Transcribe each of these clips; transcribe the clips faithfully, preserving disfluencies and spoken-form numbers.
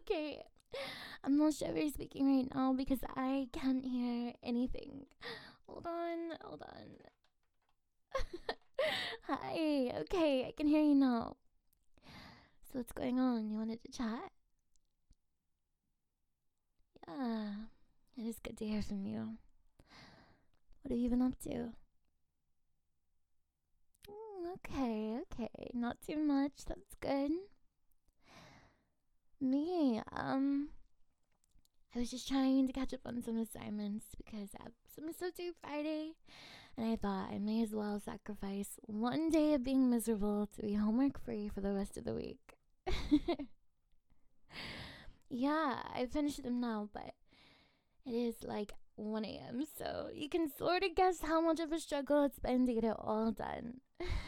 Okay. I'm not sure if you're speaking right now because I can't hear anything. Hold on, hold on. Hi, okay, I can hear you now. So what's going on? You wanted to chat? Yeah, it is good to hear from you. What have you been up to? Mm, okay, okay, not too much, that's good. Me, um, I was just trying to catch up on some assignments because I have some stuff due Friday, and I thought I may as well sacrifice one day of being miserable to be homework free for the rest of the week. Yeah, I finished them now, but it is like one a.m., so you can sort of guess how much of a struggle it's been to get it all done.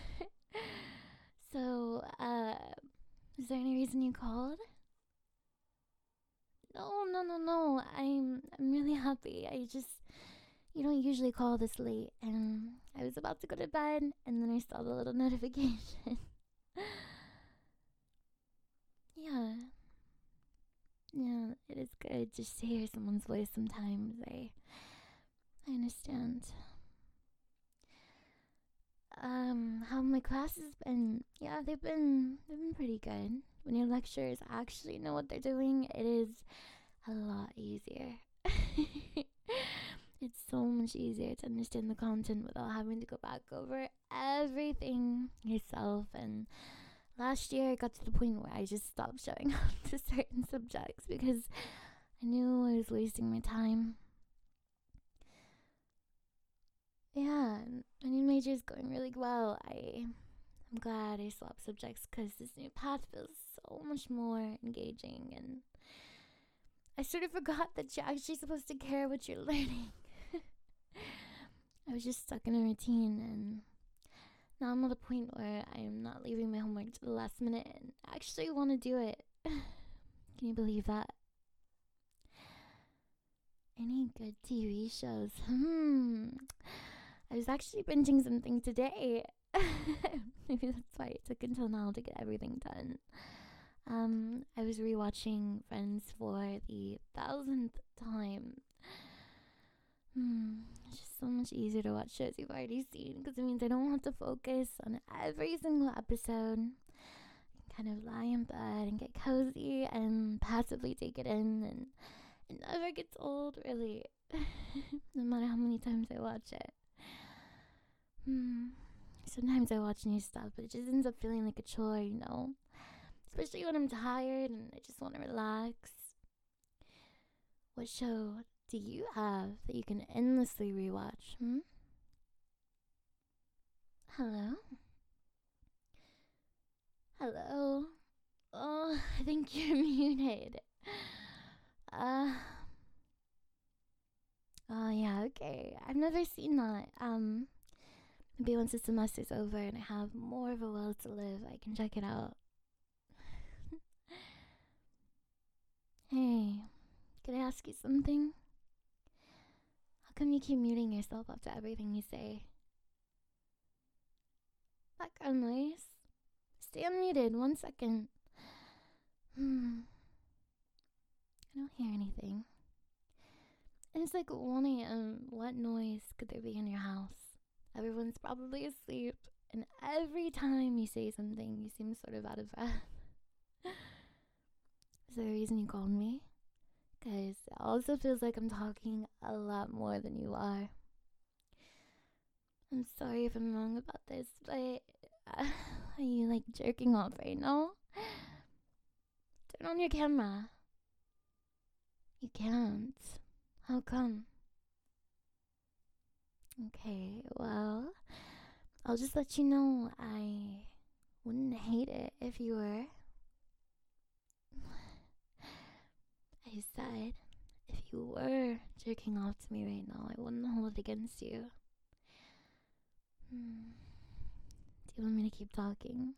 So, uh, is there any reason you called? No, no, no, no. I'm I'm really happy. I just you don't usually call this late, and I was about to go to bed, and then I saw the little notification. Yeah, yeah, it is good just to hear someone's voice sometimes. I I understand. Um, how my classes been? Yeah, they've been they've been pretty good. When your lecturers actually know what they're doing, it is a lot easier. It's so much easier to understand the content without having to go back over everything yourself. And last year, I got to the point where I just stopped showing up to certain subjects because I knew I was wasting my time. Yeah, my new major is going really well. I, I'm glad I swapped subjects because this new path feels so much more engaging, and I sort of forgot that you're actually supposed to care what you're learning. I was just stuck in a routine, and now I'm at a point where I am not leaving my homework to the last minute and actually want to do it. Can you believe that? Any good T V shows? Hmm. I was actually binging something today. Maybe that's why it took until now to get everything done. Um, I was rewatching Friends for the thousandth time. Hmm, it's just so much easier to watch shows you've already seen because it means I don't have to focus on every single episode. I can kind of lie in bed and get cozy and passively take it in, and it never gets old, really. No matter how many times I watch it. Hmm. Sometimes I watch new stuff, but it just ends up feeling like a chore, you know? Especially when I'm tired and I just want to relax. What show do you have that you can endlessly rewatch? Hmm? Hello? Hello? Oh, I think you're muted. Uh. Oh, yeah, okay. I've never seen that. Um, maybe once the semester's over and I have more of a will to live, I can check it out. Hey, can I ask you something? How come you keep muting yourself after everything you say? Background noise? Stay unmuted, one second. Hmm. I don't hear anything. And it's like one a.m. What noise could there be in your house? Everyone's probably asleep, and every time you say something, you seem sort of out of breath. Is there a reason you called me? Because it also feels like I'm talking a lot more than you are. I'm sorry if I'm wrong about this, but uh, are you like jerking off right now? Turn on your camera. You can't. How come? Okay, well, I'll just let you know I wouldn't hate it if you were. I said, if you were jerking off to me right now, I wouldn't hold it against you. Hmm. Do you want me to keep talking?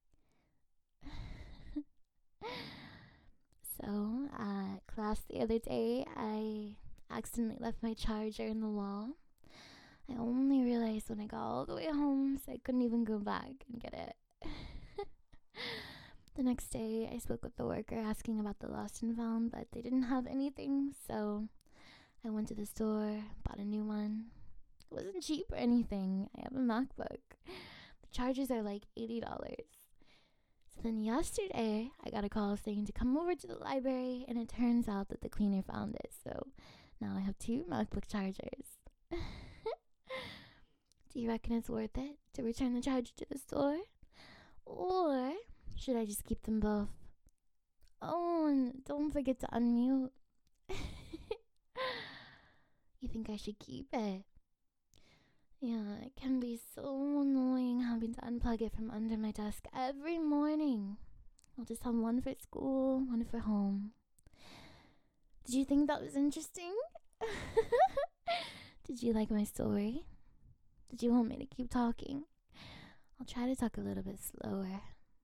So, at class the other day, I accidentally left my charger in the wall. I only realized when I got all the way home, so I couldn't even go back and get it. The next day, I spoke with the worker asking about the lost and found, but they didn't have anything, so I went to the store, bought a new one. It wasn't cheap or anything. I have a MacBook. The chargers are like eighty dollars. So then yesterday, I got a call saying to come over to the library, and it turns out that the cleaner found it. So now I have two MacBook chargers. Do you reckon it's worth it to return the charger to the store? Or should I just keep them both? Oh, and don't forget to unmute. You think I should keep it? Yeah, it can be so annoying having to unplug it from under my desk every morning. I'll just have one for school, one for home. Did you think that was interesting? Did you like my story? Did you want me to keep talking? I'll try to talk a little bit slower.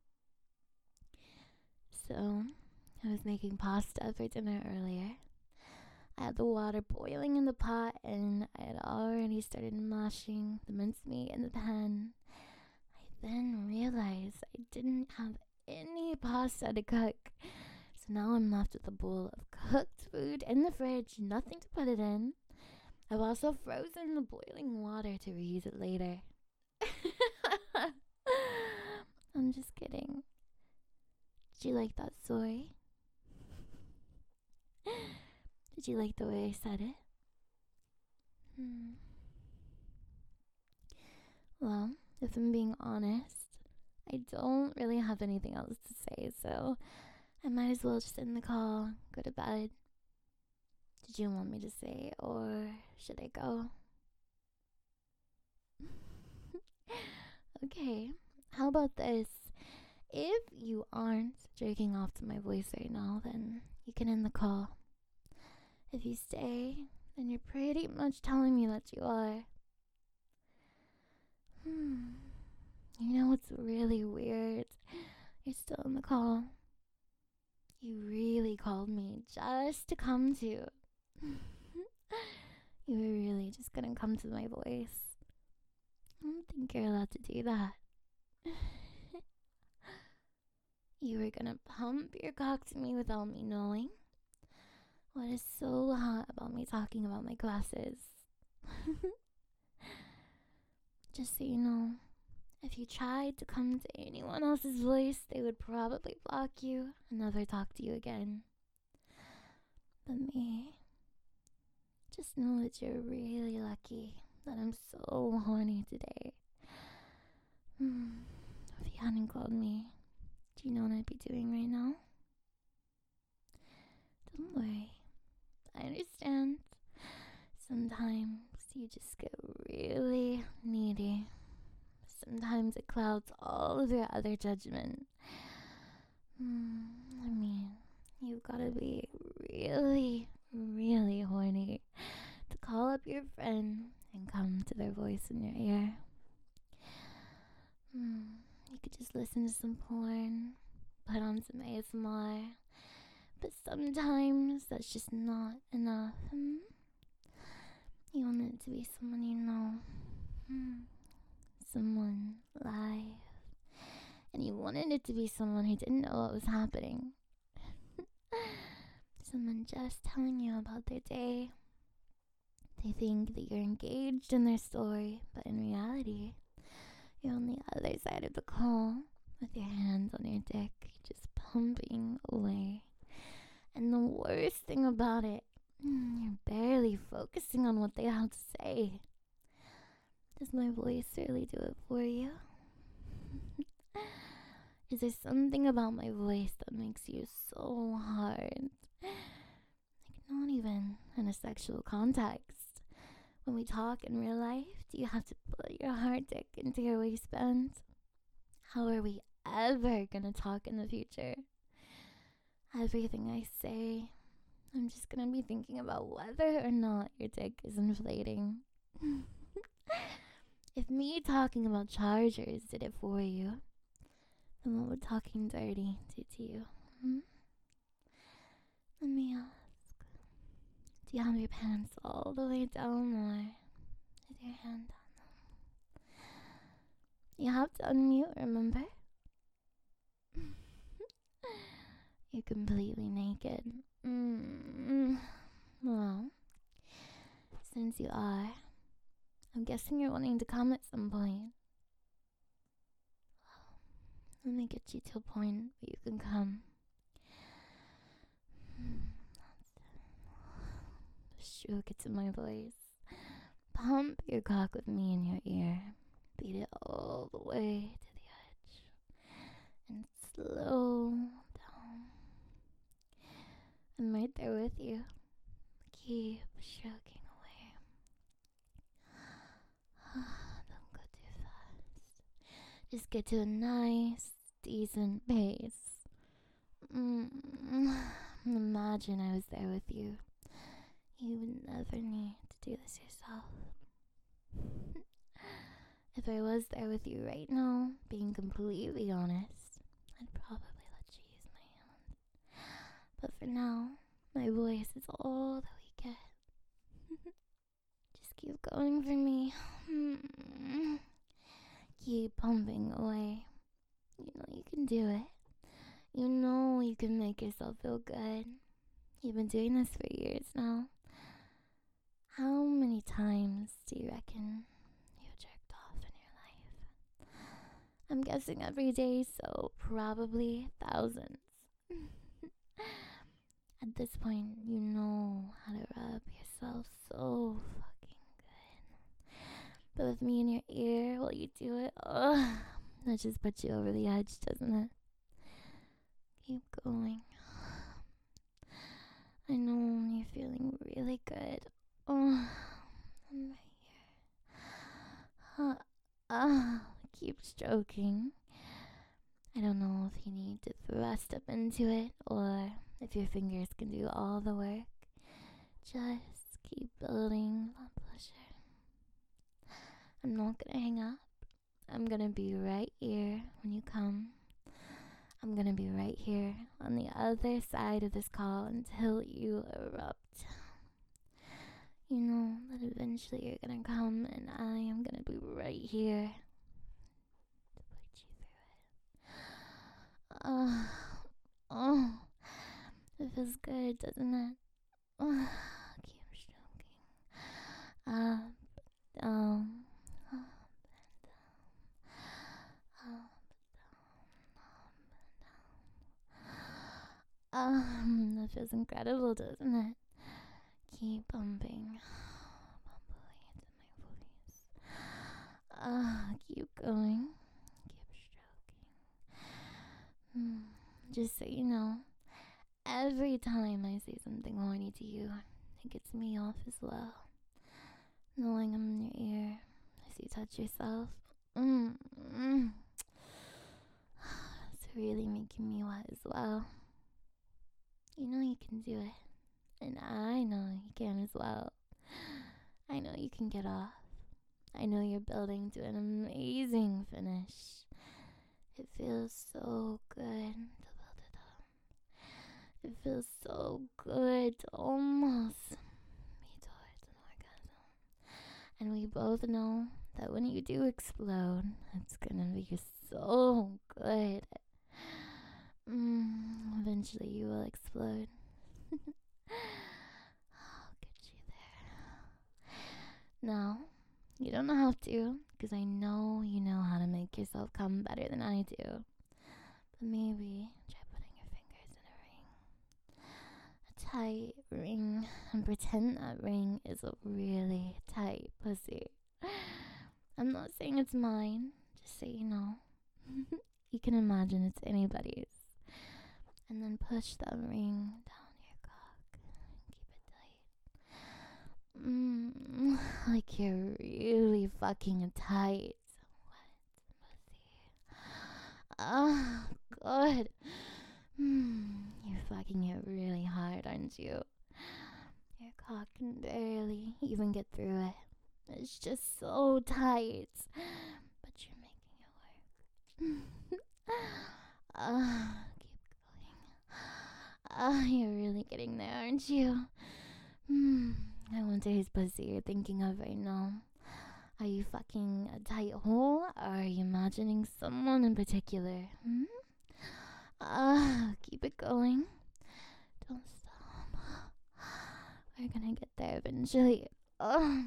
So, I was making pasta for dinner earlier. I had the water boiling in the pot, and I had already started mashing the mincemeat in the pan. I then realized I didn't have any pasta to cook. So now I'm left with a bowl of cooked food in the fridge, nothing to put it in. I've also frozen the boiling water to reuse it later. I'm just kidding. Did you like that story? Did you like the way I said it? Hmm. Well, if I'm being honest, I don't really have anything else to say, so I might as well just end the call, go to bed. Did you want me to say, or should I go? Okay, how about this? If you aren't jerking off to my voice right now, then you can end the call. If you stay, then you're pretty much telling me that you are. Hmm. You know what's really weird? You're still in the call. You really called me just to come to. You were really just gonna come to my voice. I don't think you're allowed to do that. You were gonna pump your cock to me without me knowing. What is so hot about me talking about my glasses? Just so you know, if you tried to come to anyone else's voice, they would probably block you and never talk to you again. But me, just know that you're really lucky that I'm so horny today. Hmm. If you hadn't called me, do you know what I'd be doing right now? Don't worry. I understand. Sometimes you just get really needy. Sometimes it clouds all of your other judgment. Hmm. I mean, you've gotta be really, really horny to call up your friend and come to their voice in your ear. Hmm. You could just listen to some porn, put on some A S M R, but sometimes that's just not enough. Hmm? You want it to be someone you know, hmm. someone live, and you wanted it to be someone who didn't know what was happening. Someone just telling you about their day. They think that you're engaged in their story, but in reality, you're on the other side of the call with your hands on your dick, just pumping away. And the worst thing about it, you're barely focusing on what they have to say. Does my voice really do it for you? Is there something about my voice that makes you so hard? Like, not even in a sexual context. When we talk in real life, do you have to put your hard dick into your waistband? How are we ever gonna talk in the future? Everything I say, I'm just gonna be thinking about whether or not your dick is inflating. If me talking about chargers did it for you, then what would talking dirty do to you? Hmm? Let me ask. Do you have your pants all the way down, or is your hand on them? You have to unmute, remember? You're completely naked. Mm. Well, since you are, I'm guessing you're wanting to come at some point. Let me get you to a point where you can come. Sure, get to my voice. Pump your cock with me in your ear. Beat it all the way to the edge. And slow down. I'm right there with you. Keep stroking away. Don't go too fast. Just get to a nice, decent pace. Mm. Imagine I was there with you. You would never need to do this yourself. If I was there with you right now, being completely honest, I'd probably let you use my hands. But for now, my voice is all that we get. Just keep going for me. Keep pumping away. You know you can do it. You know you can make yourself feel good. You've been doing this for years now. How many times do you reckon you jerked off in your life? I'm guessing every day, so probably thousands. At this point, you know how to rub yourself so fucking good. But with me in your ear while you do it, ugh, that just puts you over the edge, doesn't it? Keep going. I know you're feeling really good. Oh, I'm right here. Uh, uh, keep stroking. I don't know if you need to thrust up into it or if your fingers can do all the work. Just keep building that pleasure. I'm not gonna hang up. I'm gonna be right here when you come. I'm gonna be right here on the other side of this call until you erupt. You know that eventually you're gonna come and I am gonna be right here to put you through it. Oh, oh, it feels good, doesn't it? Oh, keep stroking. Up, down, up and down, up, down, up and down. Um, that feels incredible, doesn't it? Keep bumping. Bump away into my voice. Uh, keep going. Keep stroking. Mm. Just so you know, every time I say something horny to you, it gets me off as well. Knowing I'm in your ear as you touch yourself. Mm. Mm. It's really making me wet as well. You know you can do it. And I know you can as well. I know you can get off. I know you're building to an amazing finish. It feels so good to build it up. It feels so good to almost be towards an orgasm. And we both know that when you do explode, it's gonna be so good. Mm, eventually you will explode. I'll get you there. Now, you don't have to, because I know you know how to make yourself come better than I do. But maybe try putting your fingers in a ring. A tight ring. And pretend that ring is a really tight pussy. I'm not saying it's mine, just so you know. You can imagine it's anybody's. And then push that ring down your cock and keep it tight. Mmm, like you're really fucking tight. Wet pussy. Ah, good. Mmm, you're fucking it really hard, aren't you? Your cock can barely even get through it. It's just so tight. But you're making it work. Ah. Ah, uh, you're really getting there, aren't you? Hmm, I wonder whose pussy you're thinking of right now. Are you fucking a tight hole, or are you imagining someone in particular? Hmm? Ah, keep it going. Don't stop. We're gonna get there eventually. Oh,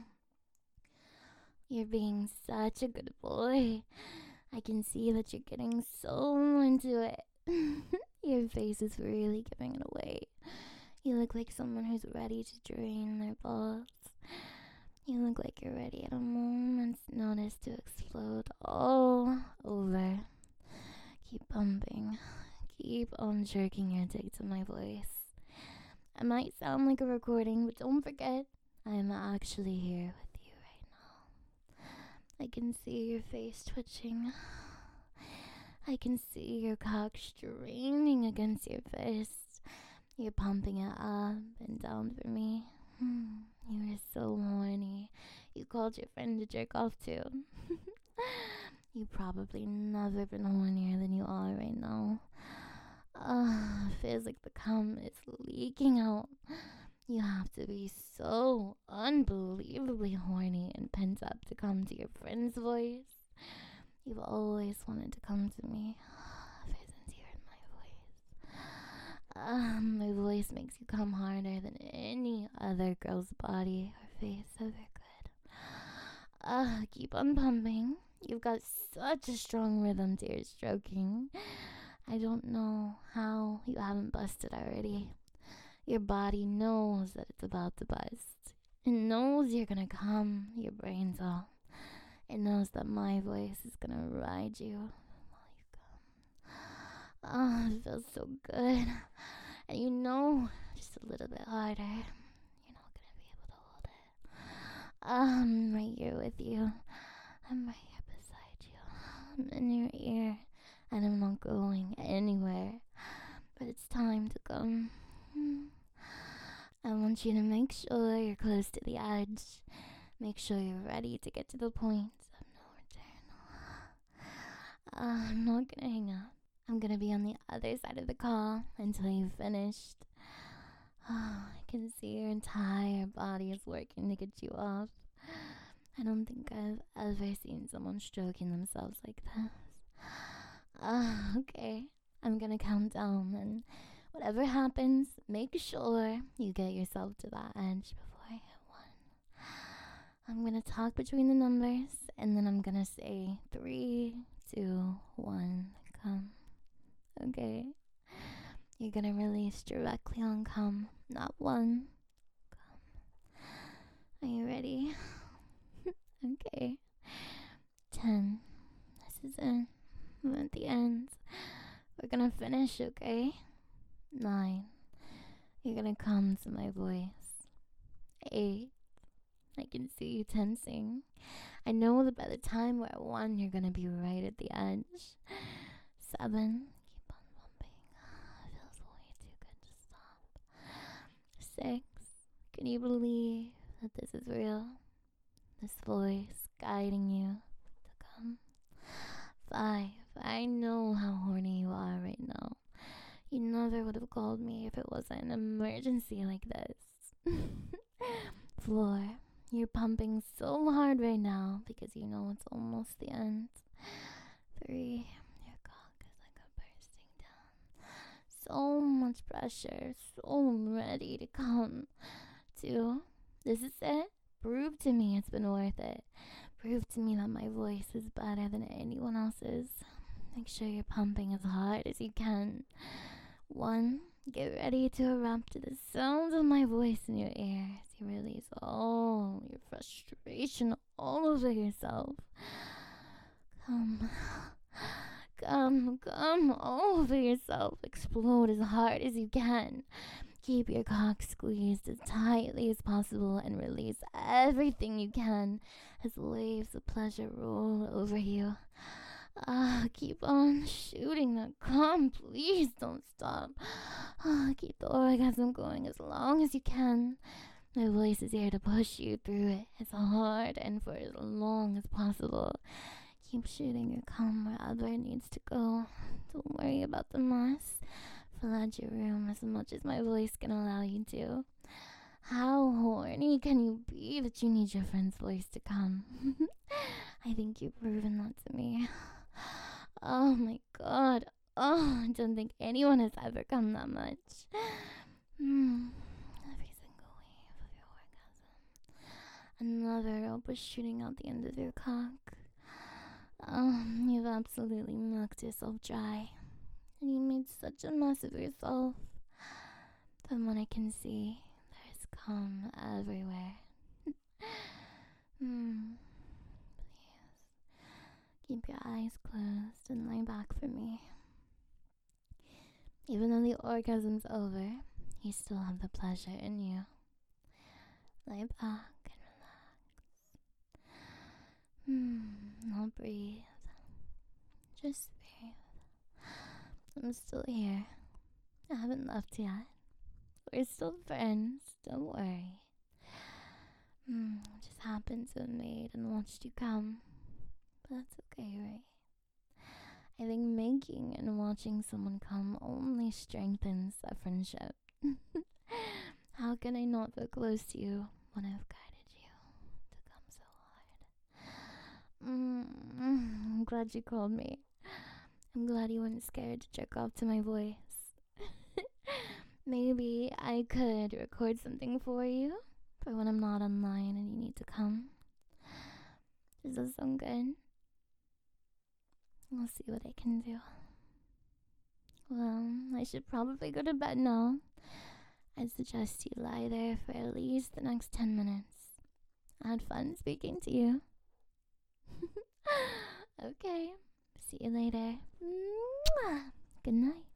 you're being such a good boy. I can see that you're getting so into it. Your face is really giving it away. You look like someone who's ready to drain their balls. You look like you're ready at a moment's notice to explode all over. Keep pumping. Keep on jerking your dick to my voice. I might sound like a recording, but don't forget, I am actually here with you right now. I can see your face twitching. I can see your cock straining against your fist. You're pumping it up and down for me. Hmm, you are so horny. You called your friend to jerk off too. You probably never been hornier than you are right now. Uh, feels like the cum is leaking out. You have to be so unbelievably horny and pent up to come to your friend's voice. You've always wanted to come to me. Ever since you heard my voice. Um, my voice makes you come harder than any other girl's body or face ever could. Uh, keep on pumping. You've got such a strong rhythm to your stroking. I don't know how you haven't busted already. Your body knows that it's about to bust. It knows you're gonna come your brains out. It knows that my voice is gonna ride you while you come. Oh, it feels so good. And you know, just a little bit harder, you're not gonna be able to hold it. I'm right here with you. I'm right here beside you. I'm in your ear. And I'm not going anywhere. But it's time to come. I want you to make sure you're close to the edge. Make sure you're ready to get to the point of no return. Uh, I'm not gonna hang up. I'm gonna be on the other side of the call until you've finished. Oh, I can see your entire body is working to get you off. I don't think I've ever seen someone stroking themselves like this. Uh, okay, I'm gonna count down, and whatever happens, make sure you get yourself to that edge before I hit one. I'm gonna talk between the numbers, and then I'm gonna say three, two, one, come. Okay? You're gonna release directly on come, not one. Come. Are you ready? Okay. Ten. This is it. We're at the end. We're gonna finish, okay? Nine. You're gonna come to my voice. Eight. I can see you tensing. I know that by the time we're at one, you're gonna be right at the edge. Seven. Keep on bumping. It feels way too good to stop. Six. Can you believe that this is real? This voice guiding you to come. Five. I know how horny you are right now. You never would have called me if it wasn't an emergency like this. Four. You're pumping so hard right now because you know it's almost the end. Three. Your cock is like a bursting down. So much pressure. So ready to come. Two. This is it. Prove to me it's been worth it. Prove to me that my voice is better than anyone else's. Make sure you're pumping as hard as you can. One, get ready to erupt to the sounds of my voice in your ear as you release all your frustration all over yourself. Come, come, come all over yourself. Explode as hard as you can. Keep your cock squeezed as tightly as possible and release everything you can as waves of pleasure roll over you. Ah, keep on shooting that cum. Please don't stop. Ah, keep the orgasm going as long as you can. My voice is here to push you through it as hard and for as long as possible. Keep shooting your cum wherever it needs to go. Don't worry about the mess. Flood your room as much as my voice can allow you to. How horny can you be that you need your friend's voice to come? I think you've proven that to me. Oh my god. Oh, I don't think anyone has ever come that much. Mm. Every single wave of your orgasm. Another rope shooting out the end of your cock. Oh, you've absolutely milked yourself dry. And you made such a mess of yourself. From what I can see, there's cum everywhere. Hmm. Please, keep your eyes closed and lie back for me. Even though the orgasm's over, you still have the pleasure in you. Lie back and relax. Hmm. Now breathe. Just breathe. I'm still here. I haven't left yet. We're still friends. Don't worry. Hmm. Just happened to have made and watched you come. But that's okay, right? I think making and watching someone come only strengthens a friendship. How can I not feel close to you when I've guided you to come so hard? Mm, I'm glad you called me. I'm glad you weren't scared to jerk off to my voice. Maybe I could record something for you for when I'm not online and you need to come. Does that sound good? I'll see what I can do. Well, I should probably go to bed now. I suggest you lie there for at least the next ten minutes. I had fun speaking to you. Okay, see you later. Mwah! Good night.